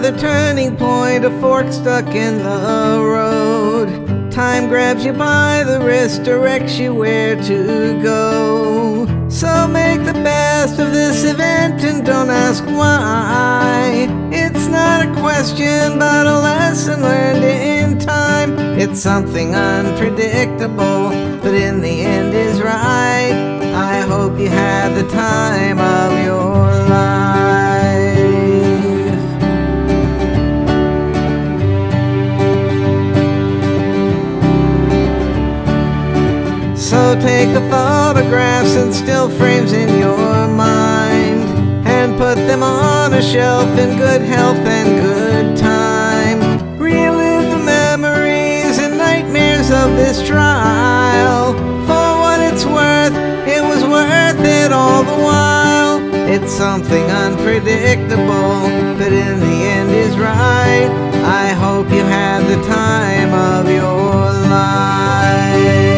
another turning point, a fork stuck in the road. Time grabs you by the wrist, directs you where to go. So make the best of this event and don't ask why. It's not a question but a lesson learned in time. It's something unpredictable but in the end is right. I hope you had the time of your life. So take the photographs and still frames in your mind and put them on a shelf in good health and good time. Relive the memories and nightmares of this trial. For what it's worth, it was worth it all the while. It's something unpredictable, but in the end is right. I hope you had the time of your life.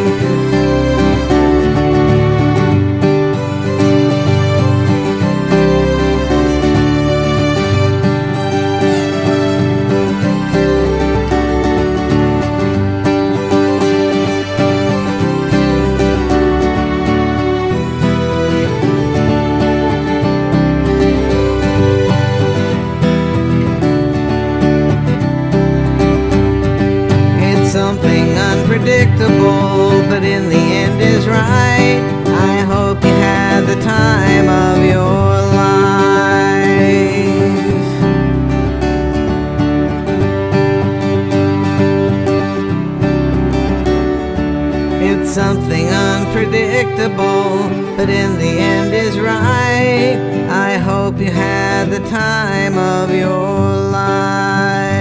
Something unpredictable, but in the end is right. I hope you had the time of your life. It's something unpredictable, but in the end is right. I hope you had the time of your life.